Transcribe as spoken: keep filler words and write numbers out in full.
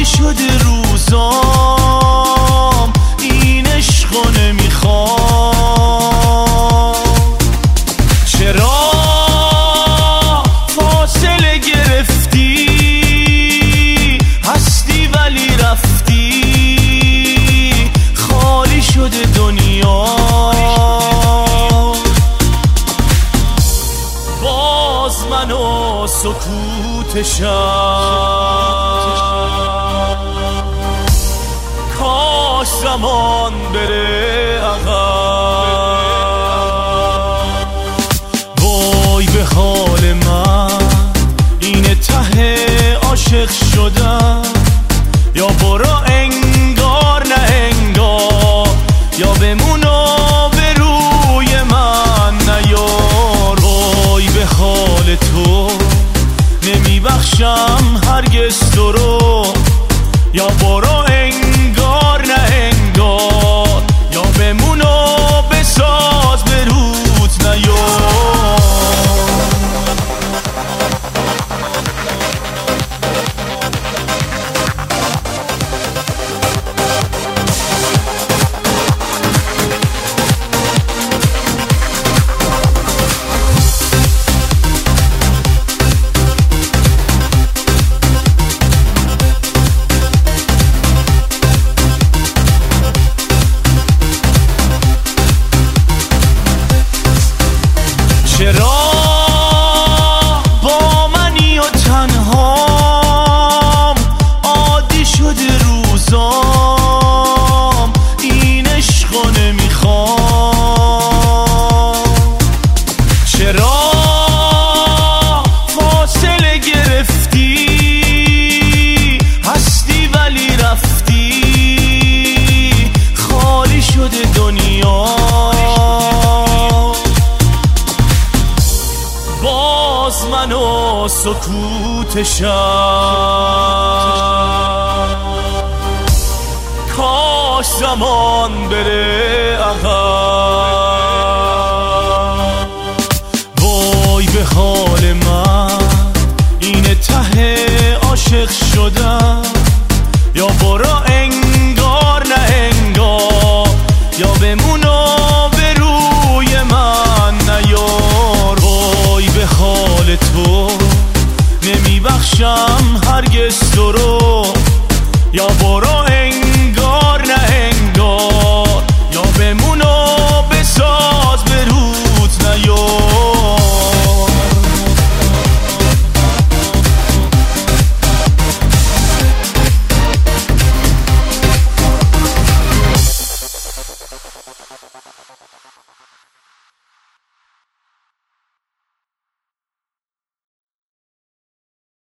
شده روزام، این عشقو نمیخوام. چرا فاصله گرفتی، هستی ولی رفتی، خالی شده دنیا. باز من و سکوتشم، کاش زمان بره عقب. وای به حال من، اینه ته عاشق شدم، یا برو انگار نه انگار، یا بمونو به روی من نیار. وای به حال تو، نمیبخشم هرگز تو رو، یا برو انگار نه انگار، یا بمونو بساز به روت نیار. چرا با منی و تنهام، عادی شده روزام، این عشقو نمیخوام. چرا فاصله گرفتی، هستی ولی رفتی، خالی شده دنیا. باز من و سکوتشم، کاش زمان بره عقب. وای به حال من، اینه ته عاشق شدم، یا برو انگار نه انگار، یا بمونو به روی من نیار. وای به حال تو، نمیبخشم هرگز تو رو، یا برو